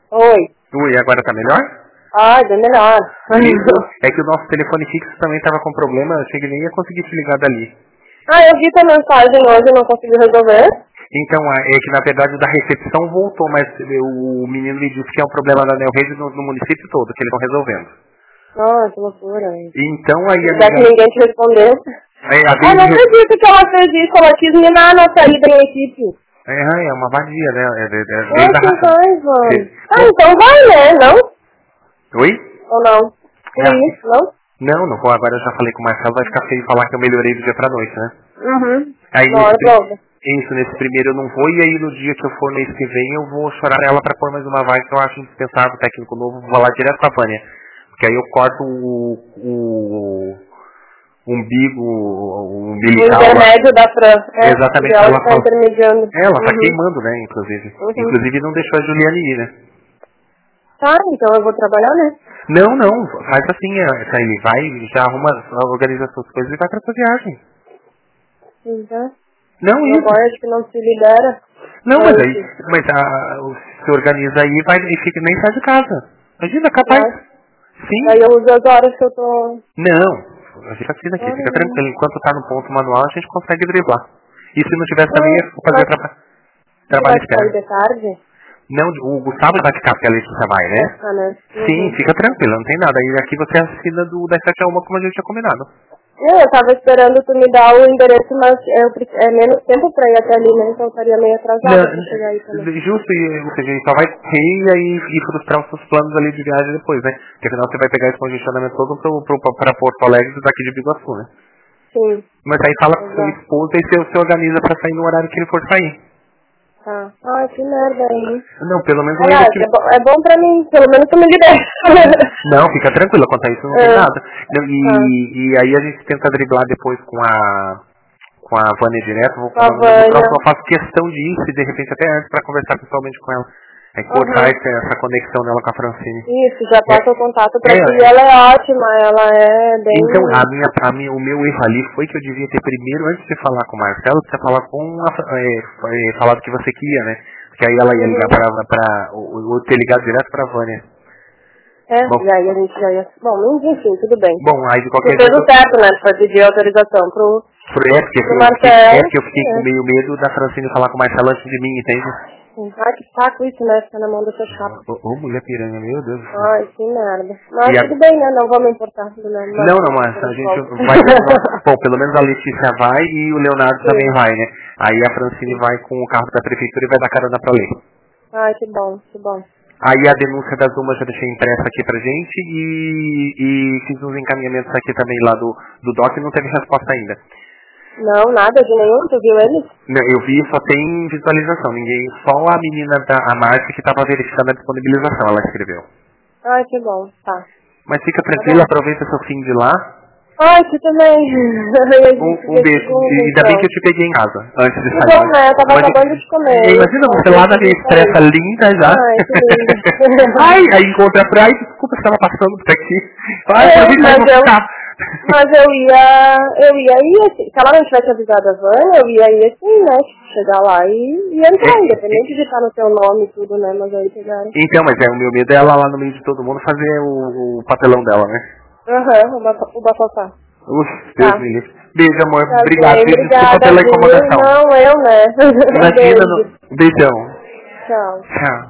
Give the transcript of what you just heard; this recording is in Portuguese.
Oi. Oi, agora tá melhor? Ah, bem melhor. É que o nosso telefone fixo também tava com problema, eu achei que nem ia conseguir te ligar dali. Ah, eu vi tua mensagem hoje e não consegui resolver. Então, é que na verdade o da recepção voltou, mas o menino me disse que é um problema da Neorrede no município todo, que eles estão resolvendo. Ah, que loucura. Então aí a Já que ninguém te respondeu. a Não acredito que ela fez isso, ela quis minar a nossa ida em equipe. é uma vadia, né? Nossa, que raiva. Ah, então vai, né? Não? Oi? Ou não? Isso, não? Não vou. Agora eu já falei com o Marcelo, vai ficar feio falar que eu melhorei do dia pra noite, né? Uhum. Aí Nesse primeiro eu não vou, e aí no dia que eu for mês que vem eu vou chorar ela pra pôr mais uma vaga que eu acho indispensável, técnico novo, vou lá direto pra Vânia. Porque aí eu corto o umbigo, o umbilical. O intermédio da Fran. Exatamente. Ela tá intermediando. Ela tá queimando, né, inclusive. Inclusive não deixou a Juliane ir, né? Tá, então eu vou trabalhar, né? Não, faz assim, ele vai, já organiza suas coisas e vai pra sua viagem. Então, Não, isso. Agora acho que não se libera. Não, mas se organiza aí e fica, nem sai de casa. Imagina, capaz. Sim. Aí eu uso as horas que eu tô... Não, fica assim daqui, fica tranquilo. Enquanto tá no ponto manual, a gente consegue driblar. E se não tivesse também, é fazer trabalho externo. de tarde? Não, o Gustavo vai ficar porque a Letícia vai, né? Sim, fica tranquilo, não tem nada. E aqui você assina das 7 a 1 como a gente tinha combinado. Eu tava esperando tu me dar o endereço, mas é menos tempo pra ir até ali, né? Então eu estaria meio atrasada pra chegar aí também. Justo, ou seja, só vai rir e frustrar os seus planos ali de viagem depois, né? Porque afinal você vai pegar esse congestionamento todo pra Porto Alegre daqui de Biguaçu, né? Sim. Mas aí fala com seu esposo e você organiza pra sair no horário que ele for sair. Tá. Ai, que merda aí. Não, pelo menos Aliás, é bom pra mim, pelo menos tu me libera. Não, fica tranquila, quanto a isso não tem nada. E aí a gente tenta driblar depois com a Vânia direto, no próximo eu faço questão de ir, se de repente até antes pra conversar pessoalmente com ela. É cortar essa conexão dela com a Francine. Isso, já passa o contato pra ti. Ela é ótima, ela é bem... Então, o meu erro ali foi que eu devia ter primeiro, antes de falar com o Marcelo, você falar falado que você queria, né? Porque aí ela ia ligar ou ter ligado direto pra Vânia. Bom, e aí a gente já ia... Bom, enfim, tudo bem. Bom, aí de qualquer jeito... Tudo certo, né? Pra pedir autorização pro Marcelo. Porque eu fiquei com meio medo da Francine falar com o Marcelo antes de mim, entende? Ai, que saco isso, né? Ficar na mão dessa chapa. Ô, mulher piranha, meu Deus do céu. Ai, que merda. Mas tudo bem, né? Não vamos importar. Não, mas a gente vai... Bom, pelo menos a Letícia vai e o Leonardo também vai, né? Aí a Francine vai com o carro da prefeitura e vai dar carona pra ler. Ai, que bom, que bom. Aí a denúncia das UMA já deixei impressa aqui pra gente e fiz uns encaminhamentos aqui também lá do DOC e não teve resposta ainda. Não, nada de nenhum, tu viu eles? Não, eu vi, só tem visualização, só a menina a Márcia que estava verificando a disponibilização, ela escreveu. Ai, que bom, tá. Mas fica tranquila, aproveita seu fim de lá. Ai, tu também. Um beijo, e ainda bem que eu te peguei em casa, antes de sair. Então, né, eu tava acabando de comer. Imagina você lá na minha expressa linda já. Ai, que linda. Ai, aí encontra a praia, desculpa que estava passando por aqui. Ai, mas eu ia ir assim, se ela não tivesse avisado a Vânia, eu ia ir assim, né, chegar lá e entrar, independente de estar no seu nome e tudo, né, mas aí pegaram. Então, mas o meu medo é ela lá no meio de todo mundo fazer o papelão dela, né? O bafafá. Deus me livre. Beijo, amor. Obrigado. Desculpa pela incomodação. Não, eu, né. Imagina. Beijão. Tchau. Tchau.